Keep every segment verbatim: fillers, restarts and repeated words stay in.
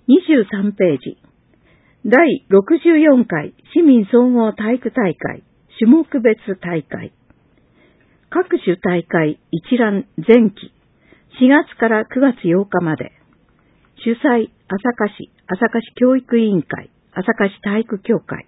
にじゅうさんページ。だいろくじゅうよんかい市民総合体育大会種目別大会。各種大会一覧前期。しがつからくがつようかまで。主催、朝霞市、朝霞市教育委員会、朝霞市体育協会。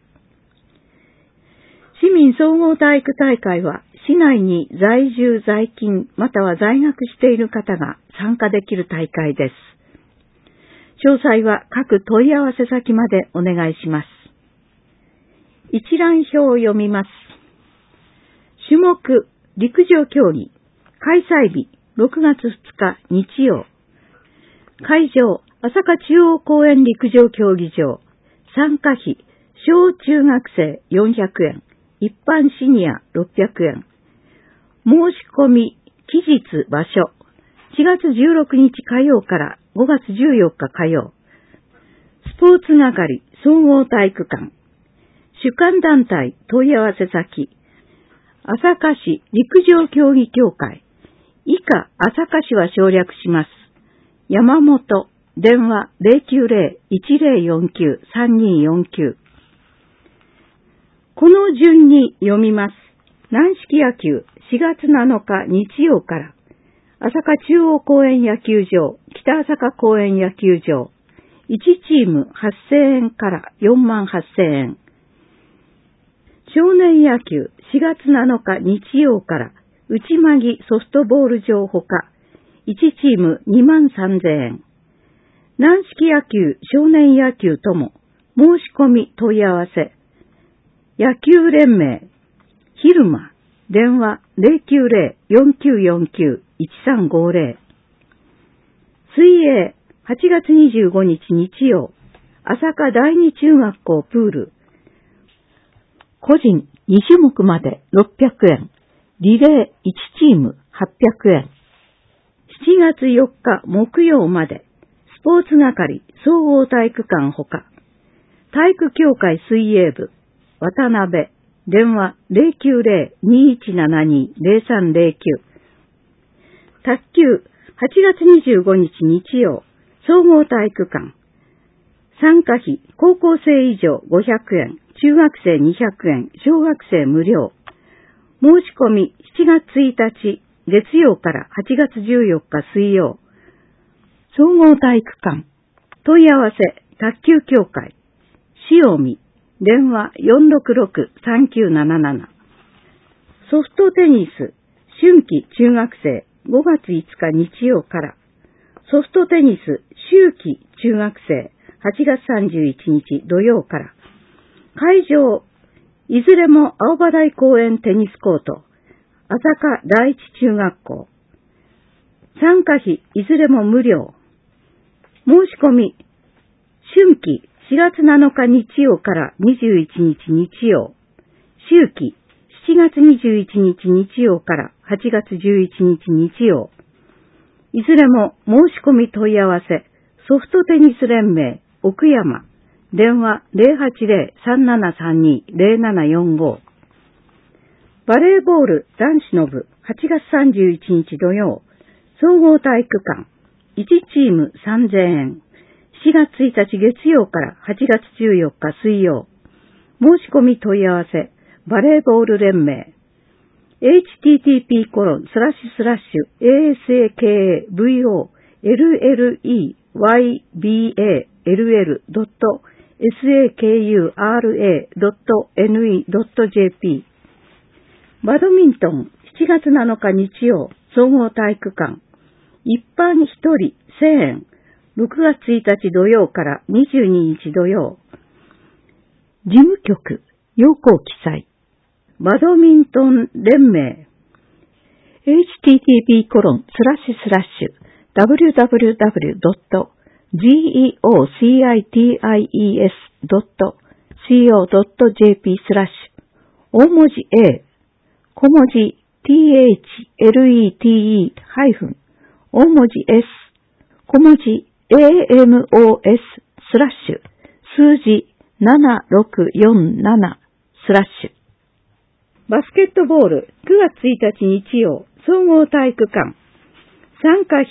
市民総合体育大会は、市内に在住在勤または在学している方が参加できる大会です。詳細は各問い合わせ先までお願いします。一覧表を読みます。種目、陸上競技、開催日、ろくがつふつか日曜。会場、朝霞中央公園陸上競技場。参加費、小中学生よんひゃくえん、一般シニアろっぴゃくえん。申し込み、期日、場所。しがつじゅうろくにち火曜からごがつじゅうよっか火曜。スポーツ係、総合体育館。主管団体、問い合わせ先。朝霞市陸上競技協会。以下、朝霞市は省略します。山本、電話 ゼロきゅうゼロ いちゼロよんきゅう さんにーよんきゅう。この順に読みます。軟式野球、しがつなのか日曜から、朝霞中央公園野球場、北朝霞公園野球場、いちチームはっせんえんからよんまんはっせんえん。少年野球、しがつなのか日曜から、内間木ソフトボール場ほか、いちチームにまんさんぜんえん。軟式野球、少年野球とも、申し込み問い合わせ。野球連盟、昼間、電話 ゼロきゅうゼロ よんきゅうよんきゅう いちさんごゼロ。水泳、はちがつにじゅうごにち日曜、朝霞第二中学校プール。個人にしゅもくまでろっぴゃくえん、リレーいちチームはっぴゃくえん。しちがつよっか木曜まで、スポーツ係総合体育館ほか、体育協会水泳部、渡辺、電話 ゼロきゅうゼロ にいちななに ゼロさんゼロきゅう。卓球、はちがつにじゅうごにち日曜、総合体育館。参加費、高校生以上ごひゃくえん、中学生にひゃくえん、小学生無料。申し込みしちがつついたち月曜からはちがつじゅうよっか水曜。総合体育館。問い合わせ、卓球協会。塩見。電話 よんろくろく さんきゅうなななな。ソフトテニス、春季中学生ごがついつか日曜から。ソフトテニス、秋季中学生はちがつさんじゅういちにち土曜から。会場、いずれも青葉台公園テニスコート、朝霞第一中学校。参加費、いずれも無料。申し込み、春季しがつなのか日曜からにじゅういちにち日曜。秋季しちがつにじゅういちにち日曜からはちがつじゅういちにち日曜。いずれも申し込み問い合わせ、ソフトテニス連盟、奥山。電話 ゼロはちゼロ さんななさんに ゼロななよんご。バレーボール男子の部はちがつさんじゅういちにち土曜、総合体育館、いちチームさんぜんえん。しがつついたち月曜からはちがつじゅうよっか水曜。申し込み問い合わせ、バレーボール連盟。エイチティーティーピーコロンスラッシュスラッシュエーエスエーケーエーブイオーエルエルイーワイビーエーエルエルドットエスエーケーユーアールエードットエヌイードットジェーピー。バドミントンしちがつなのか日曜、総合体育館。一般ひとりせんえん。ろくがつついたち土曜からにじゅうににち土曜。事務局、要項記載。バドミントン連盟。エイチティーティーピーコロンスラッシュスラッシュダブリューダブリューダブリュードットジーイーオーシーアイティーアイイーエスドットシーオードットジェーピースラッシュ大文字 A、小文字 ティーエイチエルイーティーイー ハイフン、大文字 S、小文字 エーエムオーエス スラッシュ数字ななろくよんななスラッシュ。バスケットボールくがつついたち日曜、総合体育館。参加費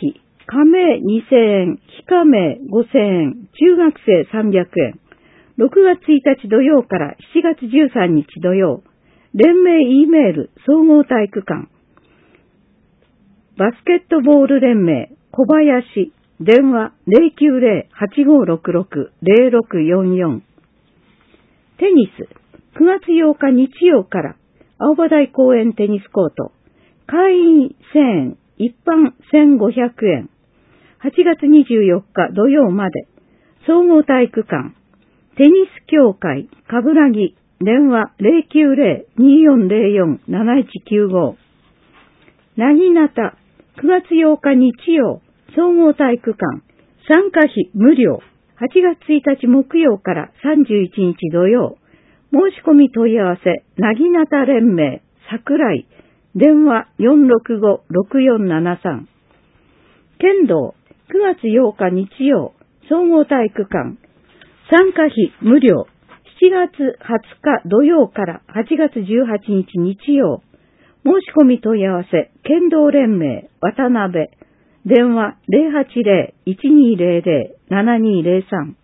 加盟にせんえん、非加盟ごせんえん、中学生さんびゃくえん。ろくがつついたち土曜からしちがつじゅうさんにち土曜。連盟 E メール総合体育館。バスケットボール連盟小林。電話 ゼロきゅうゼロ はちごろくろく ゼロろくよんよん。テニスくがつようか日曜から青葉台公園テニスコート。会員せんえん、一般せんごひゃくえん。はちがつにじゅうよっか土曜まで。総合体育館。テニス協会、かぶらぎ。電話 ゼロきゅうゼロ にーよんゼロよん なないちきゅうご。なぎなたくがつようか日曜。総合体育館。参加費無料。はちがつついたち木曜からさんじゅういちにち土曜。申し込み問い合わせ、なぎなた連盟、桜井。電話 よんろくごろくよんななさん。剣道くがつようか日曜。総合体育館。参加費無料。しちがつはつか土曜からはちがつじゅうはちにち日曜。申し込み問い合わせ、剣道連盟、渡辺。電話 ゼロはちゼロ いちにゼロゼロ ななにゼロさん。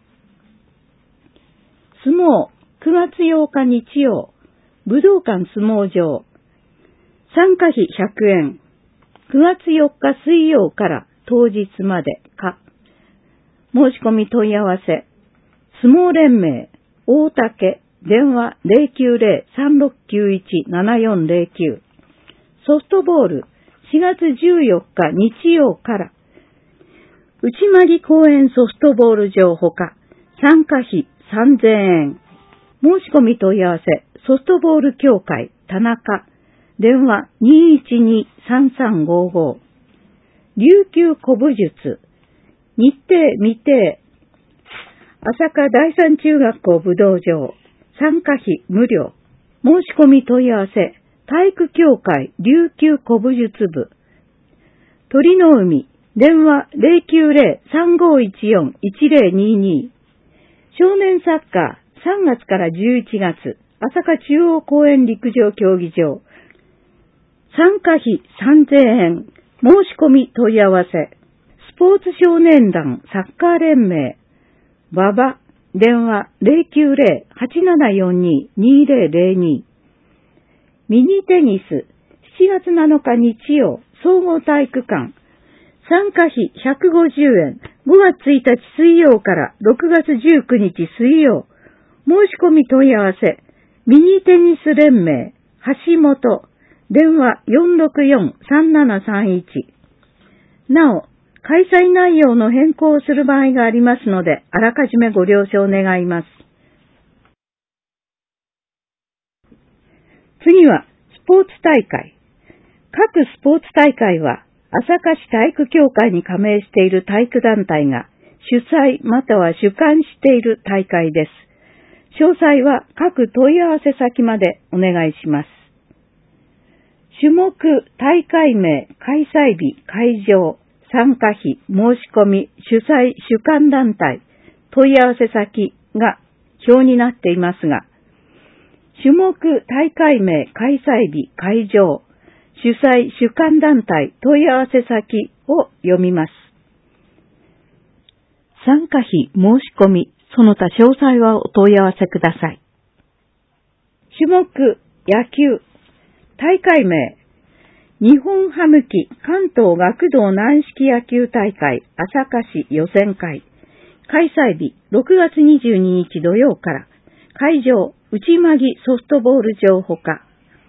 相撲くがつようか日曜。武道館相撲場。参加費ひゃくえん。くがつよっか水曜から当日までか。申し込み問い合わせ。相撲連盟、大竹。電話 ゼロきゅうゼロ さんろくきゅういち ななよんゼロきゅう。ソフトボールしがつじゅうよっか日曜から。内間公園ソフトボール場ほか。参加費さんぜんえん。申し込み問い合わせ。ソフトボール協会、田中。電話 にーいちに さんさんごご。琉球古武術。日程未定。朝霞第三中学校武道場。参加費無料。申し込み問い合わせ。体育協会琉球古武術部。鳥の海。電話 ゼロきゅうゼロ さんごいちよん いちゼロにに。少年サッカーさんがつからじゅういちがつ。朝霞中央公園陸上競技場。参加費さんぜんえん。申し込み問い合わせ。スポーツ少年団サッカー連盟。馬場。電話 ゼロきゅうゼロ はちななよんに にゼロゼロに。ミニテニスしちがつなのか日曜。総合体育館。参加費ひゃくごじゅうえん。ごがつついたち水曜からろくがつじゅうくにち水曜。申し込み問い合わせ。ミニテニス連盟。橋本。電話 よんろくよん さんななさんいち。なお、開催内容の変更をする場合がありますので、あらかじめご了承願います。次は、スポーツ大会。各スポーツ大会は、朝霞市体育協会に加盟している体育団体が主催または主管している大会です。詳細は各問い合わせ先までお願いします。種目、大会名、開催日、会場、参加費、申し込み、主催、主管団体、問い合わせ先が表になっていますが、種目、大会名、開催日、会場、主催、主管団体、問い合わせ先を読みます。参加費、申し込み、その他詳細はお問い合わせください。種目、野球、大会名、日本ハムキ関東学童軟式野球大会朝霞市予選会。開催日ろくがつにじゅうににち土曜から。会場内間ソフトボール場ほか。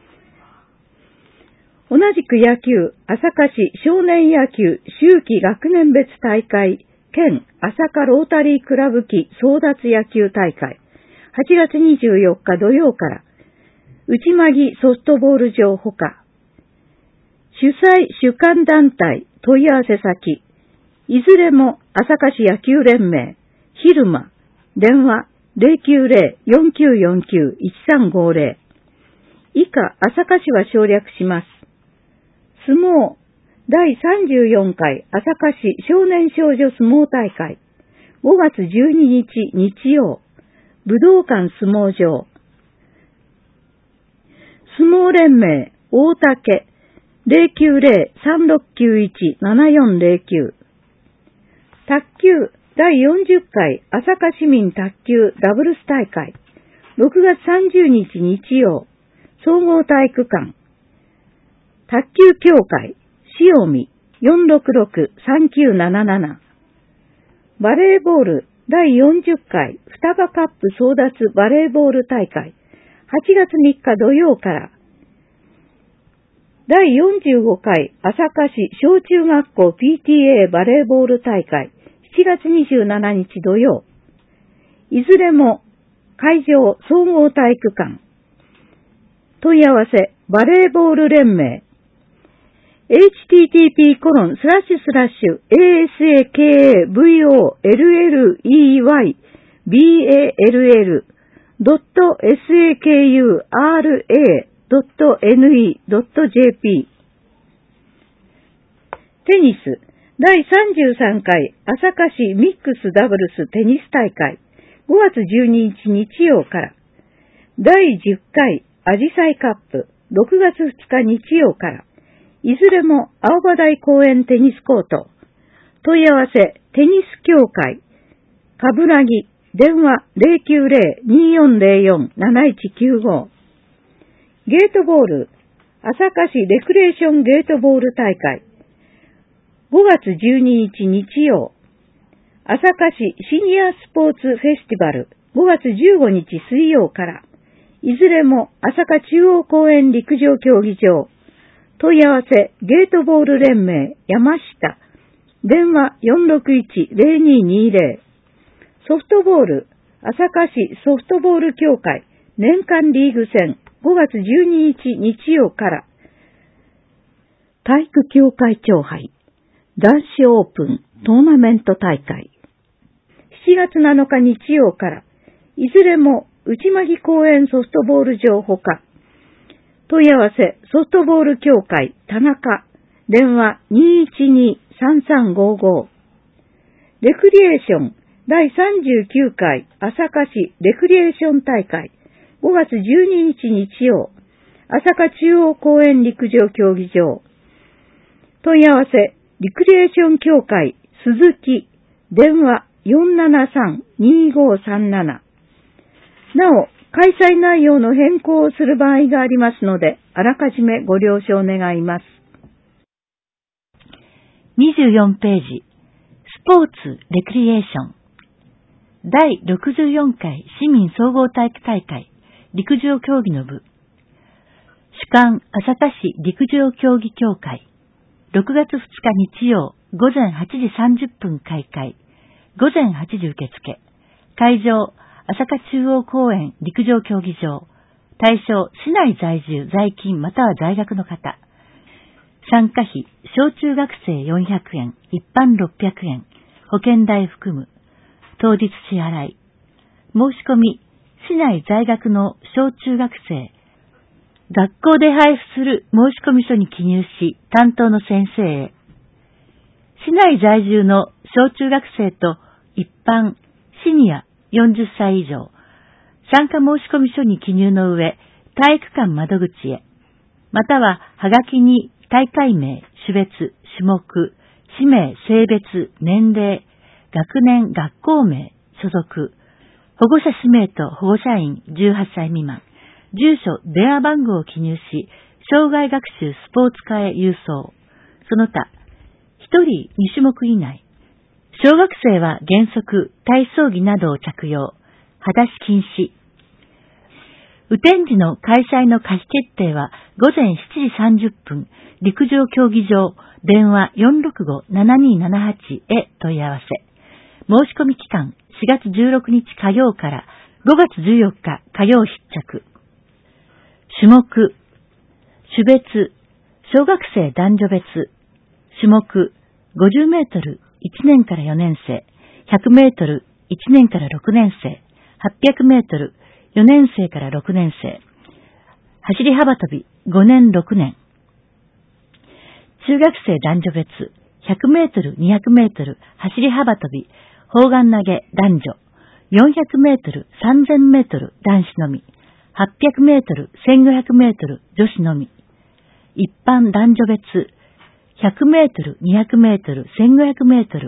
同じく野球朝霞市少年野球秋季学年別大会兼朝霞ロータリークラブ期争奪野球大会。はちがつにじゅうよっか土曜から。内間ソフトボール場ほか。主催主管団体問い合わせ先。いずれも朝霞市野球連盟。昼間。電話 ゼロきゅうゼロ よんきゅうよんきゅう いちさんごゼロ。以下朝霞市は省略します。相撲。だいさんじゅうよんかい朝霞市少年少女相撲大会。ごがつじゅうににち日曜。武道館相撲場。相撲連盟大竹ゼロきゅうゼロ さんろくきゅういち ななよんゼロきゅう。 卓球だいよんじゅっかい朝霞市民卓球ダブルス大会、ろくがつさんじゅうにち日曜、総合体育館、卓球協会、塩見 よんろくろくさんきゅうなななな。バレーボールだいよんじゅっかい双葉カップ争奪バレーボール大会、はちがつみっか土曜から、だいよんじゅうごかい朝霞市小中学校 ピーティーエー バレーボール大会、しちがつにじゅうしちにち土曜、いずれも会場総合体育館。問い合わせバレーボール連盟 エイチティーティーピーコロンスラッシュスラッシュエーエスエーケーエーブイオーエルエルイーワイビーエーエルエルドットエスエーケーユーアールエードットエヌイードットジェーピー。 テニスだいさんじゅうさんかい朝霞市ミックスダブルステニス大会、ごがつじゅうににち日曜から、だいじゅっかいアジサイカップろくがつふつか日曜から、いずれも青葉台公園テニスコート。問い合わせテニス協会かぶらぎ電話 ゼロきゅうゼロ にーよんゼロよん なないちきゅうご。ゲートボール朝霞市レクレーションゲートボール大会、ごがつじゅうににち日曜、朝霞市シニアスポーツフェスティバルごがつじゅうごにち水曜から、いずれも朝霞中央公園陸上競技場。問い合わせゲートボール連盟山下電話 よんろくいちゼロにーにーゼロ。ソフトボール朝霞市ソフトボール協会年間リーグ戦ごがつじゅうににち日曜から、体育協会長杯男子オープントーナメント大会、しちがつなのか日曜から、いずれも内間木公園ソフトボール場ほか、問い合わせソフトボール協会田中電話 にーいちにーさんさんごご。レクリエーションだいさんじゅうきゅうかい朝霞市レクリエーション大会ごがつじゅうににち日曜、朝霞中央公園陸上競技場。問い合わせリクリエーション協会鈴木電話 よんななさんにーごさんなな。なお、開催内容の変更をする場合がありますので、あらかじめご了承願います。 にじゅうよんページ、スポーツレクリエーション。だいろくじゅうよんかい市民総合体育大会陸上競技の部。主管朝霞市陸上競技協会。ろくがつふつか日曜午前はちじさんじゅっぷん開会。午前はちじ受付。会場朝霞中央公園陸上競技場。対象市内在住在勤または在学の方。参加費小中学生よんひゃくえん、一般ろっぴゃくえん、保険代含む。当日支払い。申し込み市内在学の小中学生。学校で配布する申込書に記入し、担当の先生へ。市内在住の小中学生と一般、シニアよんじゅっさい以上、参加申込書に記入の上、体育館窓口へ、またははがきに大会名、種別、種目、氏名、性別、年齢、学年、学校名、所属、保護者氏名と保護者員じゅうはっさい未満、住所、電話番号を記入し、障害学習スポーツ科へ郵送。その他、ひとりにしゅもく以内。小学生は原則、体操着などを着用。裸足禁止。雨天時の開催の可否決定は午前しちじさんじゅっぷん、陸上競技場、電話 よんろくご ななにーななはち へ問い合わせ。申し込み期間しがつじゅうろくにち火曜からごがつじゅうよっか火曜必着。種目、種別、小学生男女別、種目、ごじゅうメートルいちねんからよねんせい、ひゃくメートルいちねんからろくねんせい、はっぴゃくメートルよねんせいからろくねんせい、走り幅跳びごねんろくねん、中学生男女別、ひゃくメートルにひゃくメートル走り幅跳び、砲丸投げ男女、よんひゃくメートルさんぜんメートル男子のみ、はっぴゃくメートル、せんごひゃくメートル女子のみ。一般男女別、ひゃくメートル、にひゃくメートル、せんごひゃくメートル、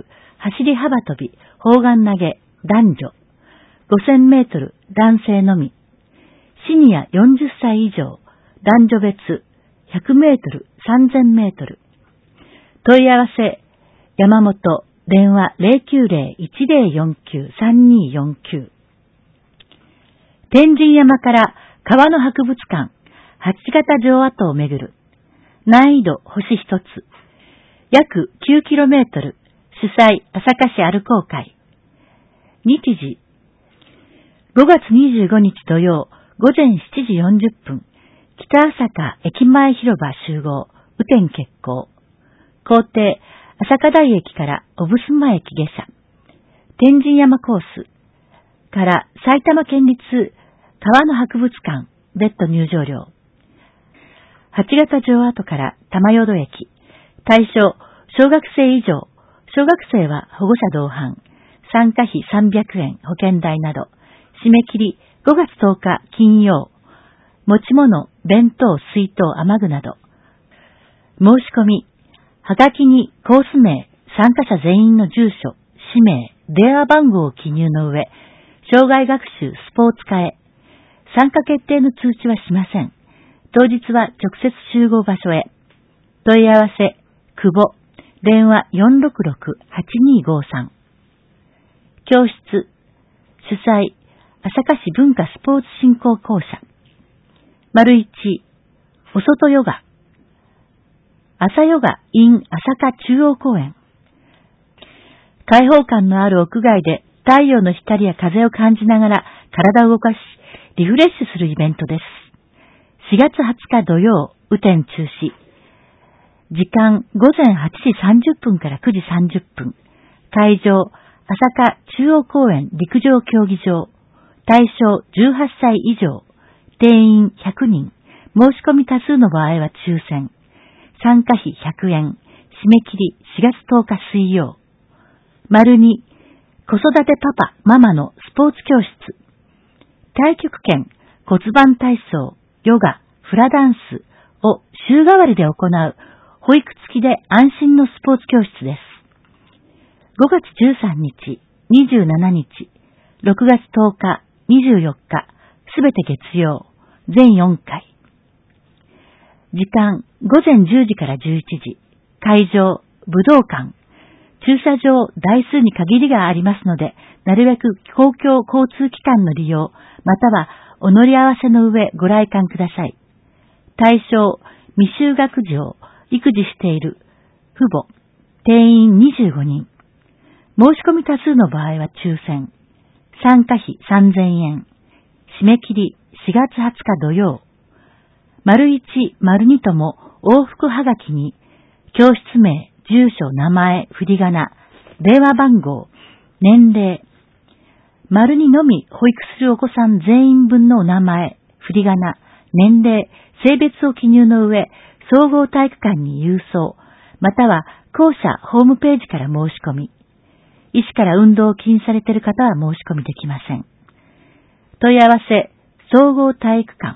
走り幅跳び、砲丸投げ、男女、ごせんメートル男性のみ、シニアよんじゅっさい以上、男女別、ひゃくメートル、さんぜんメートル。問い合わせ、山本、電話 ゼロきゅうゼロ いちゼロよんきゅう さんにーよんきゅう。天神山から川の博物館、八形城跡を巡る。難易度星一つ。約 きゅうキロメートル。主催、朝霞市歩こう会。日時、ごがつにじゅうごにち土曜、ごぜんしちじよんじゅっぷん。北朝霞駅前広場集合、雨天決行。行程、朝霞台駅から小布施駅下車。天神山コースから埼玉県立川の博物館、別途入場料。八形城跡から玉淀駅。対象、小学生以上。小学生は保護者同伴。参加費さんびゃくえん、保険代など。締め切りごがつとおか金曜。持ち物、弁当、水筒、雨具など。申し込み、はがきにコース名、参加者全員の住所、氏名、電話番号を記入の上、障害学習スポーツ科へ。参加決定の通知はしません。当日は直接集合場所へ。問い合わせ、久保、電話 よんろくろく はちにーごさん。教室、主催、朝霞市文化スポーツ振興公社。丸一、お外ヨガ。朝ヨガ in 朝霞中央公園。開放感のある屋外で太陽の光や風を感じながら体を動かし、リフレッシュするイベントです。しがつはつか土曜、雨天中止。時間ごぜんはちじさんじゅっぷんからくじさんじゅっぷん。会場、朝霞中央公園陸上競技場。対象じゅうはっさい以上。定員ひゃくにん。申し込み多数の場合は抽選。参加費ひゃくえん。締め切りしがつとおか水曜。丸に、子育てパパ、ママのスポーツ教室。太極拳、骨盤体操、ヨガ、フラダンスを週替わりで行う保育付きで安心のスポーツ教室です。ごがつじゅうさんにち、にじゅうしちにち、ろくがつとおか、にじゅうよっか、すべて月曜、全よんかい。時間、ごぜんじゅうじからじゅういちじ。会場、武道館。駐車場、台数に限りがありますので、なるべく公共交通機関の利用、またはお乗り合わせの上ご来館ください。対象、未就学児を育児している父母、定員にじゅうごにん。申し込み多数の場合は抽選。参加費さんぜんえん。締め切りしがつはつか土曜。丸いち、丸にとも往復はがきに、教室名、住所、名前、振り仮名、電話番号、年齢、丸にのみ保育するお子さん全員分のお名前、振り仮名、年齢、性別を記入の上、総合体育館に郵送、または校舎ホームページから申し込み。医師から運動を禁止されている方は申し込みできません。問い合わせ、総合体育館。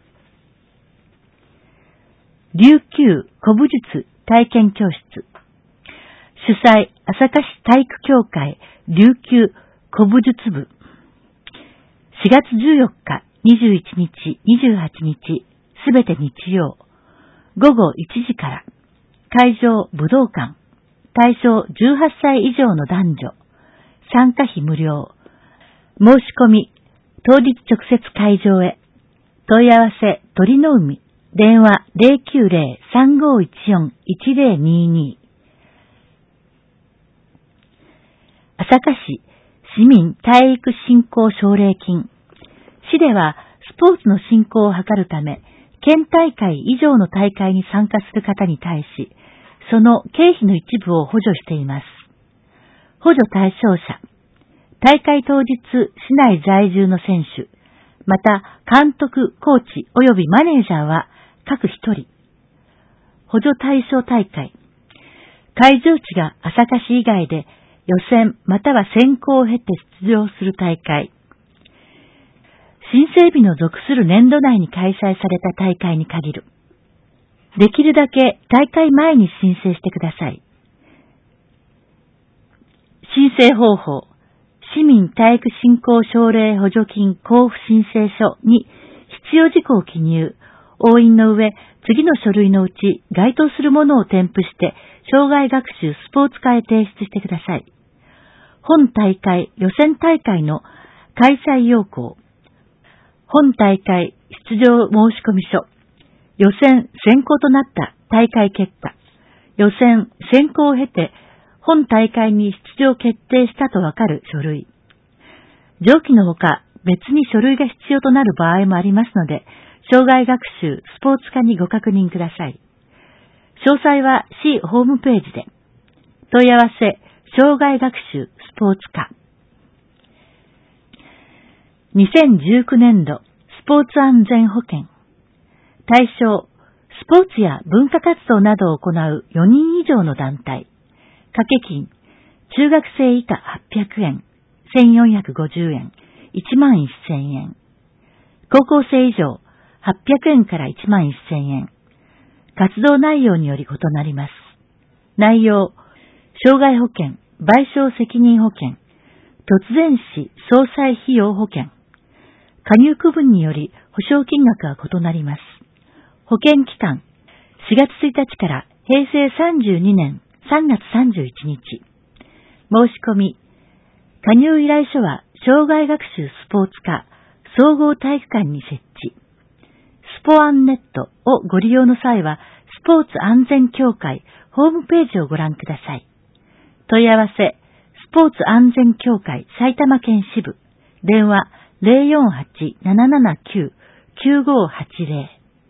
琉球古武術体験教室。主催、朝霞市体育協会琉球古武術部。しがつじゅうよっか、にじゅういちにち、にじゅうはちにち、すべて日曜。ごごいちじから。会場、武道館。対象じゅうはっさい以上の男女。参加費無料。申し込み、当日直接会場へ。問い合わせ、鳥の海。電話 ゼロきゅうゼロ さんごいちよん いちゼロにに。朝霞市市民体育振興奨励金。市ではスポーツの振興を図るため、県大会以上の大会に参加する方に対し、その経費の一部を補助しています。補助対象者、大会当日市内在住の選手、また監督、コーチ及びマネージャーは各一人。補助対象大会、会場地が朝霞市以外で予選または選考を経て出場する大会。申請日の属する年度内に開催された大会に限る。できるだけ大会前に申請してください。 申請方法、市民体育振興奨励補助金交付申請書に必要事項を記入、押印の上、次の書類のうち該当するものを添付して、障害学習スポーツ課へ提出してください。本大会予選大会の開催要項、本大会出場申込書、予選選考となった大会結果、予選選考を経て本大会に出場決定したとわかる書類。上記のほか別に書類が必要となる場合もありますので、障害学習スポーツ課にご確認ください。詳細は市ホームページで。問い合わせ、障害学習スポーツ課。にせんじゅうきゅうねん度スポーツ安全保険。対象、スポーツや文化活動などを行うよにん以上の団体。掛け金、中学生以下はっぴゃくえん、せんよんひゃくごじゅうえん、いちまんせんえん。高校生以上、はっぴゃくえんからいちまんせんえん。活動内容により異なります。内容、障害保険、賠償責任保険、突然死総裁費用保険。加入区分により保証金額は異なります。保険期間、しがつついたちからへいせいさんじゅうにねんさんがつさんじゅういちにち。申し込み、加入依頼書は障害学習スポーツ課総合体育館に設置。スポアンネットをご利用の際は、スポーツ安全協会ホームページをご覧ください。問い合わせ、スポーツ安全協会埼玉県支部、電話 ゼロよんはち ななななきゅう きゅうごはちゼロ。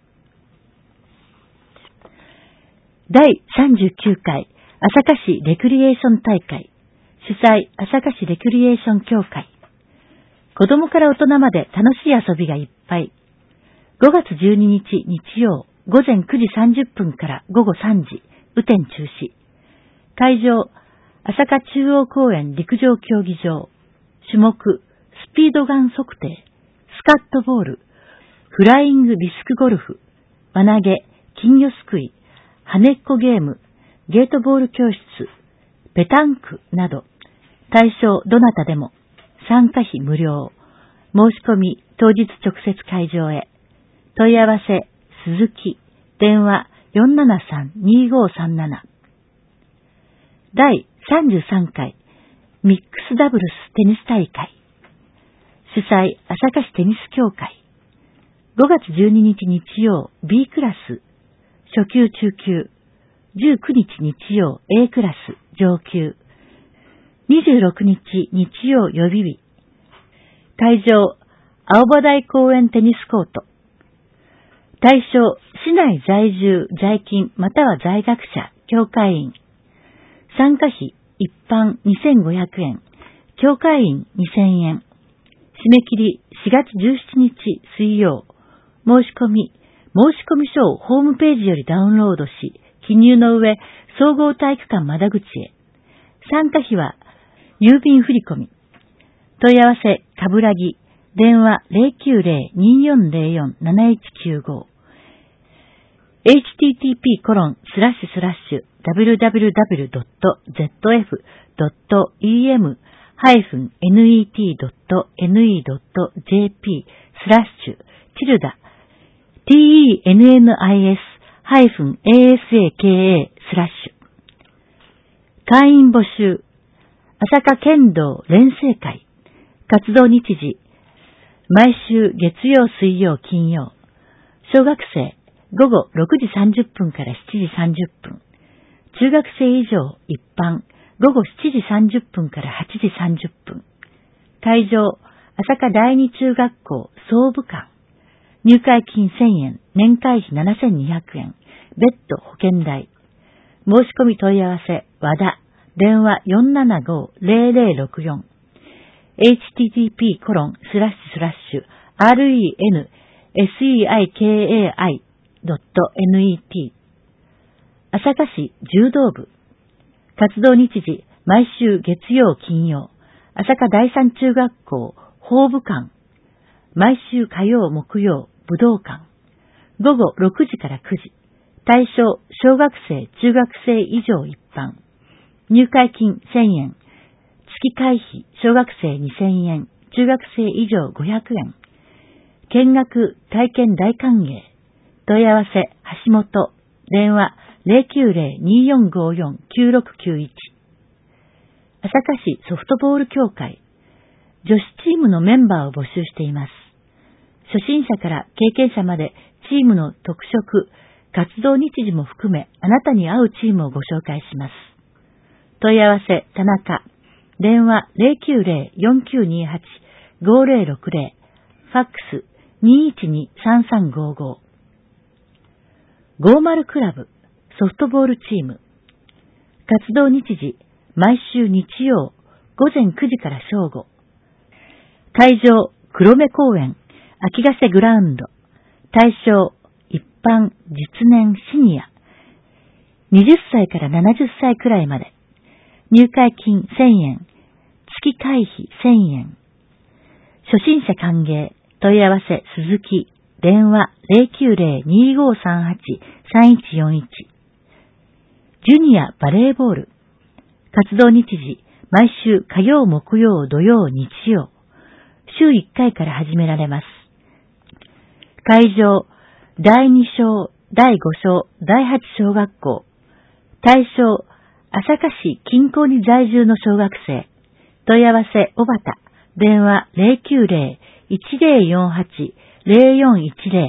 だいさんじゅうきゅうかい朝霞市レクリエーション大会、主催朝霞市レクリエーション協会。子供から大人まで楽しい遊びがいっぱい。ごがつじゅうににち日曜、ごぜんくじさんじゅっぷんからごごさんじ、雨天中止。会場、朝霞中央公園陸上競技場。種目、スピードガン測定、スカットボール、フライングディスクゴルフ、輪投げ、金魚すくい、跳ねっこゲーム、ゲートボール教室、ペタンクなど、対象どなたでも、参加費無料。申し込み、当日直接会場へ。問い合わせ、鈴木、電話 よんななさん にごさんなな。だいさんじゅうさんかいミックスダブルステニス大会。主催、朝霞市テニス協会。ごがつじゅうににち日曜 B クラス、初級中級。じゅうくにち日曜 A クラス、上級。にじゅうろくにち日曜予備日。会場、青葉台公園テニスコート。対象、市内在住、在勤、または在学者、協会員。参加費、一般にせんごひゃくえん、協会員にせんえん。締め切りしがつじゅうしちにち水曜。申し込み、申し込み書をホームページよりダウンロードし、記入の上、総合体育館窓口へ。参加費は、郵便振込。問い合わせ、かぶらぎ、電話 ゼロきゅうゼロ によんゼロよん なないちきゅうご。エイチティーティーピーコロンスラッシュスラッシュダブリューダブリューダブリュードットゼットエフドットイーエムハイフンネットドットネットドットジェーピースラッシュチルダ ティーイーエヌエヌアイエスハイフンエーエスエーケーエースラッシュ。会員募集。朝霞剣道連成会。活動日時。毎週月曜水曜金曜。小学生ごごろくじさんじゅっぷんからしちじさんじゅっぷん。中学生以上一般ごごしちじさんじゅっぷんからはちじさんじゅっぷん。会場、朝霞第二中学校総武館。入会金せんえん、年会費ななせんにひゃくえん、別途保険代。申し込み問い合わせ、和田、電話 よんななご ゼロゼロろくよん。エイチティーティーピーコロンスラッシュスラッシュ アールイーエヌエスイーアイケーエーアイドットネット。朝霞市柔道部。活動日時、毎週月曜金曜。朝霞第三中学校法武館。毎週火曜木曜武道館。ごごろくじからくじ。対象、小学生、中学生以上一般。入会金せんえん。 月会費小学生にせんえん、中学生以上ごひゃくえん。見学体験大歓迎。問い合わせ橋本。電話 ゼロきゅうゼロ にーよんごよん きゅうろくきゅういち。朝霞市ソフトボール協会。女子チームのメンバーを募集しています。初心者から経験者までチームの特色、活動日時も含めあなたに合うチームをご紹介します。問い合わせ田中。電話 ゼロきゅうゼロ よんきゅうにはち ごゼロろくゼロ。ファックス にいちに さんさんごご。ごじゅうクラブソフトボールチーム。活動日時、毎週日曜ごぜんくじから正午。会場、黒目公園、秋ヶ瀬グラウンド。対象、一般、実年、シニア。はたちからななじゅっさいくらいまで。入会金せんえん。月会費せんえん。初心者歓迎。問い合わせ鈴木。電話 ゼロきゅうゼロ にーごさんはち さんいちよんいち。ジュニアバレーボール。活動日時、毎週火曜、木曜、土曜、日曜。週いっかいから始められます。会場、だいに小、だいご小、だいはち小学校。対象、朝霞市近郊に在住の小学生。問い合わせ、小畑。電話 ゼロきゅうゼロ いちゼロよんはち ゼロよんいちゼロ。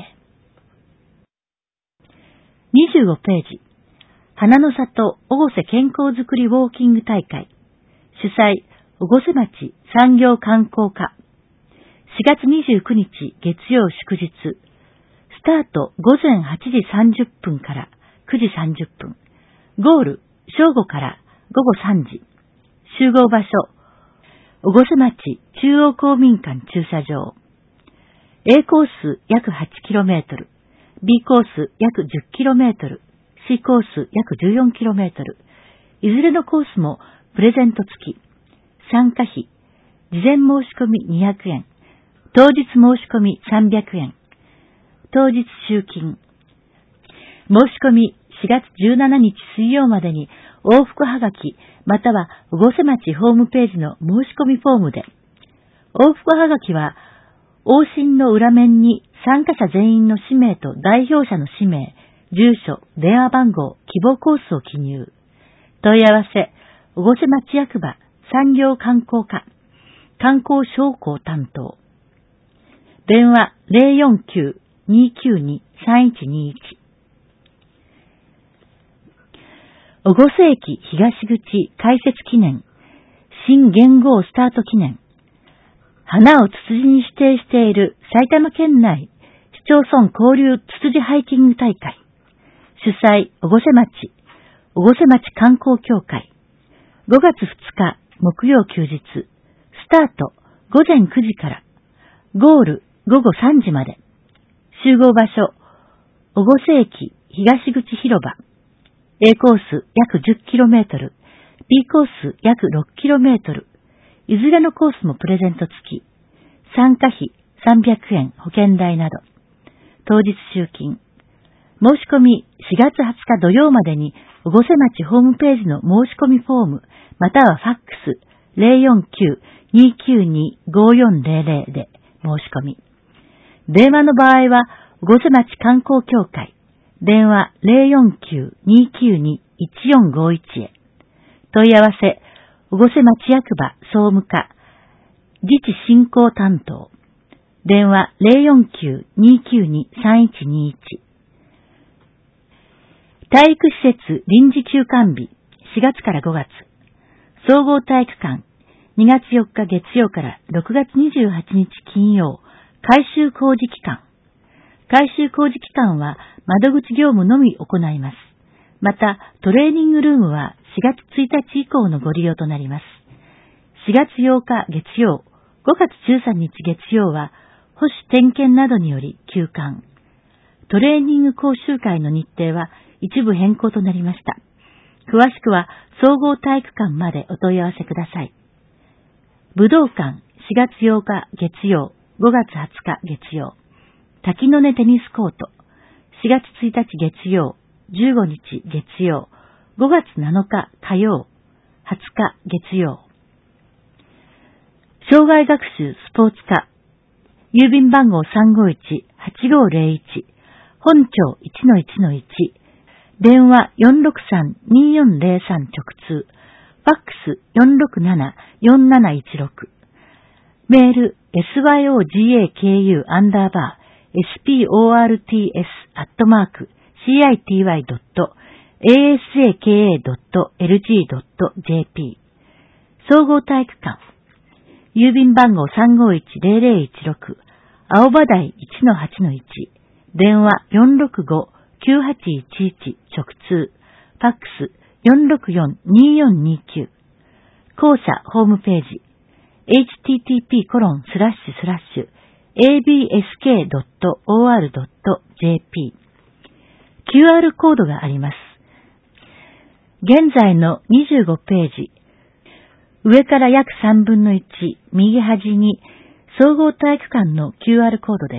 にじゅうごページ。花の里おごせ健康づくりウォーキング大会。主催、おごせ町産業観光課。しがつにじゅうくにち月曜祝日。スタートごぜんはちじさんじゅっぷんからくじさんじゅっぷん。ゴール、正午からごごさんじ。集合場所、おごせ町中央公民館駐車場。A コース約 はちキロメートル、B コース約 じゅっキロメートル、C コース約 じゅうよんキロメートル。いずれのコースもプレゼント付き。参加費、事前申し込みにひゃくえん、当日申し込みさんびゃくえん。当日集金。申し込みしがつじゅうしちにち水曜までに往復はがきまたはおごせ町ホームページの申し込みフォームで。往復はがきは往診の裏面に参加者全員の氏名と代表者の氏名、住所、電話番号、希望コースを記入。問い合わせ、おごせ町役場産業観光課、観光商工担当。電話 ゼロよんきゅう にーきゅうに さんいちにいち。おごせ駅東口開設記念、新元号スタート記念。花をツツジに指定している埼玉県内市町村交流ツツジハイキング大会。主催、おごせ町、おごせ町観光協会。ごがつふつか木曜休日。スタートごぜんくじから。ゴールごごさんじまで。集合場所、おごせ駅東口広場。A コース約 じゅっキロメートル、B コース約 ろっキロメートル。いずれのコースもプレゼント付き。参加費さんびゃくえん保険代など。当日集金。申し込みしがつはつか土曜までにおごせ町ホームページの申し込みフォームまたはファックス ゼロよんきゅう にーきゅうに ごよんゼロゼロで申し込み。電話の場合はおごせ町観光協会。電話 ゼロよんきゅう にーきゅうに いちよんごいち へ。問い合わせ、おごせ町役場総務課、自治振興担当。電話 ゼロよんきゅう にーきゅうに さんいちにいち。体育施設臨時休館日、しがつからごがつ。総合体育館、にがつよっか月曜からろくがつにじゅうはちにち金曜、改修工事期間。改修工事期間は窓口業務のみ行います。また、トレーニングルームはしがつついたち以降のご利用となります。しがつようか月曜、ごがつじゅうさんにち月曜は保守点検などにより休館。トレーニング講習会の日程は一部変更となりました。詳しくは総合体育館までお問い合わせください。武道館しがつようか月曜、ごがつはつか月曜。滝の根テニスコートしがつついたち月曜、じゅうごにち月曜、ごがつなのか火曜、はつか月曜。 障害学習スポーツ科、郵便番号 さんごいち はちごゼロいち、本庁 いちのいちのいち、電話 よんろくさん にーよんゼロさん 直通、ファックス よんろくなな よんなないちろく、メール syogaku アンダーバー sports アットマーク city.asaka.lg.jp 総合体育館、郵便番号 さんごいちゼロゼロいちろく、青葉台 いちのはちのいち、電話 よんろくご きゅうはちいちいち 直通、ファックス よんろくよん にーよんにーきゅう、校舎ホームページ エイチティーティーピーコロンスラッシュスラッシュ エービーエスケードットオーアールドットジェーピー キューアール コードがあります。現在のにじゅうごページ、上から約さんぶんのいち、右端に総合体育館の キューアール コードです。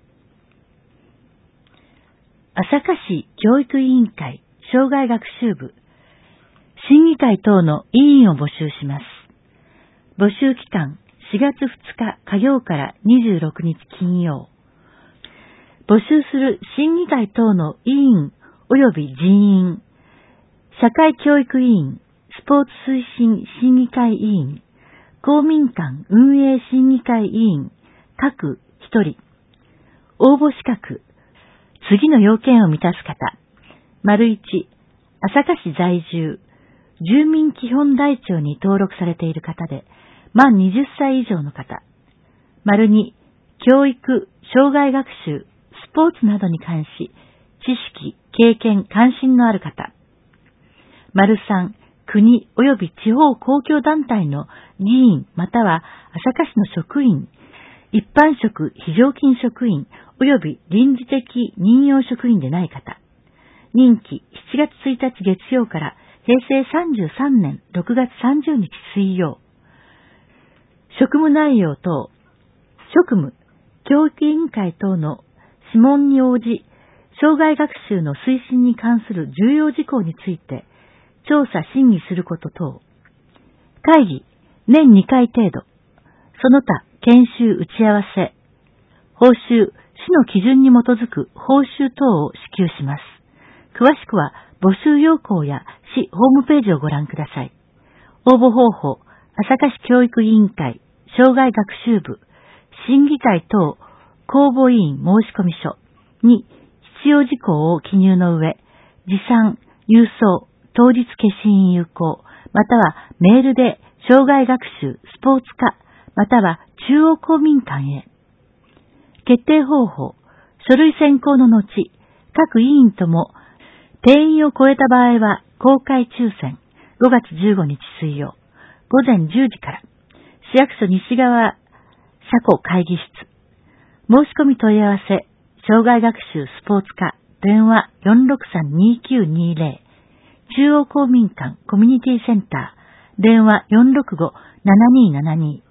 朝霞市教育委員会障害学習部、審議会等の委員を募集します。募集期間しがつふつか火曜からにじゅうろくにち金曜。募集する審議会等の委員及び人員、社会教育委員、スポーツ推進審議会委員、公民館運営審議会委員、各ひとり。応募資格、次の要件を満たす方。丸いち、朝霞市在住、住民基本台帳に登録されている方で、満にじゅっさい以上の方。丸に、教育、障害学習、スポーツなどに関し、知識、経験、関心のある方。丸さん、国及び地方公共団体の議員または朝霞市の職員、一般職、非常勤職員及び臨時的任用職員でない方。任期しちがつついたち月曜から平成さんじゅうさんねんろくがつさんじゅうにち水曜。職務内容等、職務、教育委員会等の諮問に応じ、障害学習の推進に関する重要事項について、調査審議すること等。会議、年にかい程度。その他、研修打ち合わせ。報酬、市の基準に基づく報酬等を支給します。詳しくは、募集要項や市ホームページをご覧ください。応募方法、朝霞市教育委員会、障害学習部、審議会等、公募委員申込書に必要事項を記入の上、持参、郵送、当日消印有効、またはメールで障害学習、スポーツ課、または中央公民館へ。決定方法、書類選考の後、各委員とも定員を超えた場合は公開抽選、ごがつじゅうごにち水曜、ごぜんじゅうじから、市役所西側車庫会議室。申し込み問い合わせ、障害学習スポーツ課、電話 よんろくさん にーきゅうにーゼロ、中央公民館コミュニティセンター、電話 よんろくご ななにーななにー